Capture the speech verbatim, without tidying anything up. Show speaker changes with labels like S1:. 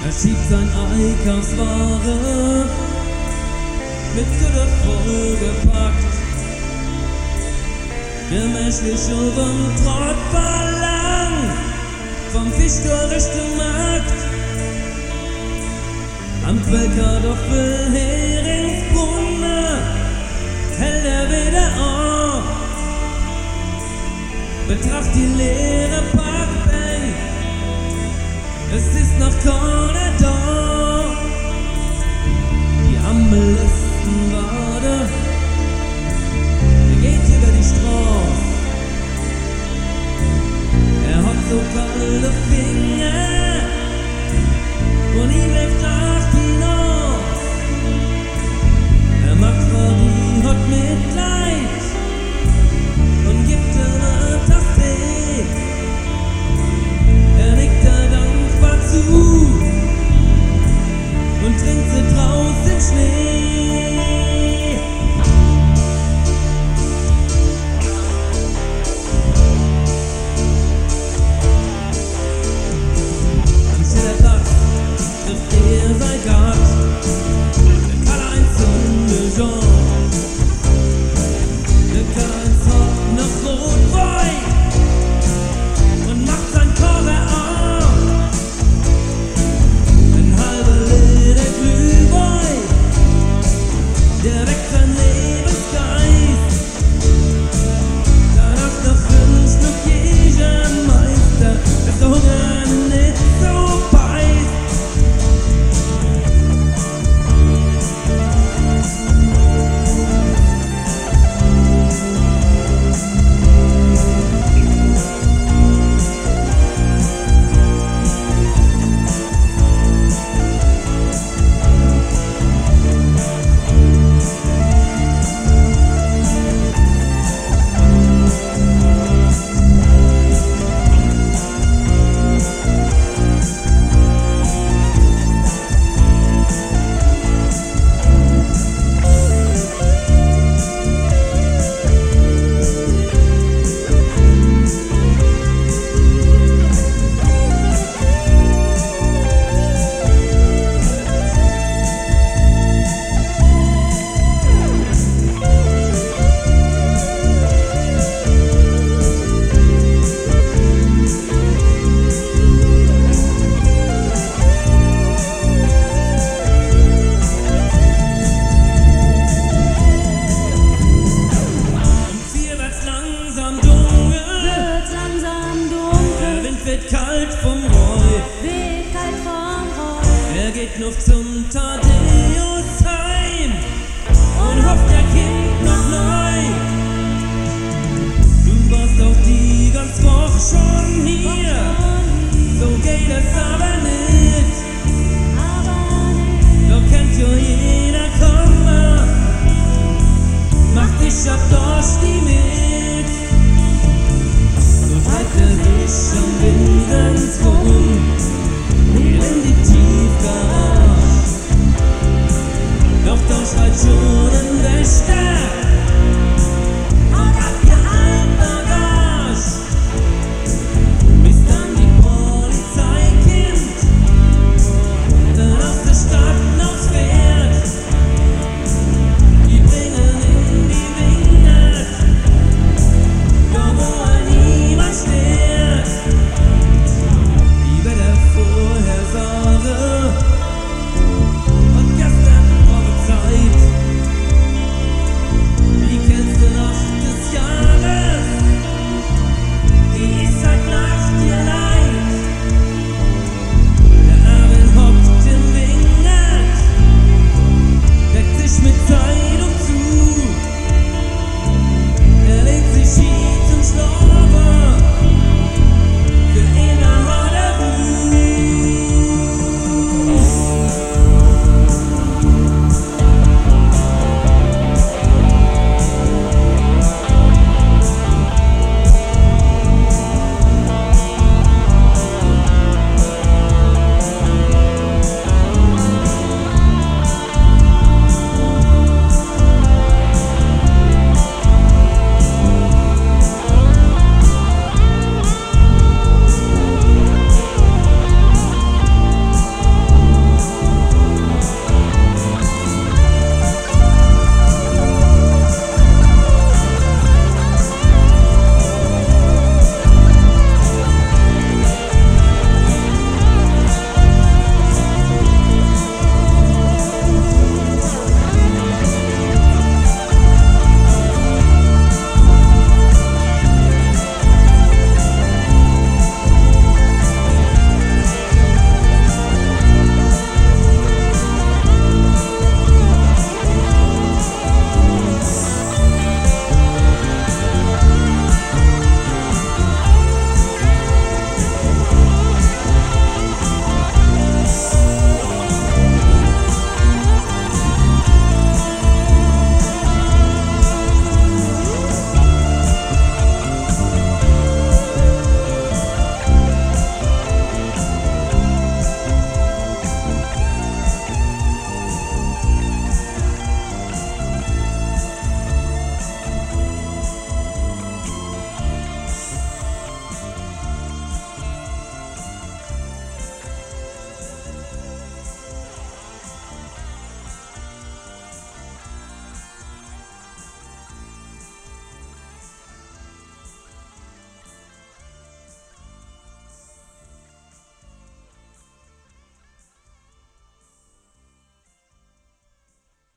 S1: Er schiebt sein Einkaufsware mit Gülle vollgepackt. Der menschliche Rundtrott verlangt vom Fischtor Richtung Markt. Am Quellkartoffel, Heringsbrunner hält er wieder auf. Betracht die leere Parkbank, es ist noch keiner da. Die Ampel ist ein Wade, er geht über die Straße. Er hat so kalte Finger und ihm läuft nach die Nacht. Er macht vor die hat Mitleid und gibt ihr eine Tasse. Er nickt ihr dankbar zu und trinkt sie draußen im Schnee. Am Schillerplatz trifft er sein Gart, der Karl-Heinz und der Jean. Der Karl-Heinz hat noch Rotwein und macht sein Korre auf. Ein halber Liter Glühwein, der weckt sein Lebensgeist. Danach noch fünf Stück Jägermeister, bis der Hunger nicht so beißt. Kalt vom Roy,
S2: Weht kalt vom Roy.
S1: er geht noch zum Thaddeus heim und hofft, er kommt noch neu. Du warst auch die ganz Woche schon hier, so geht es aber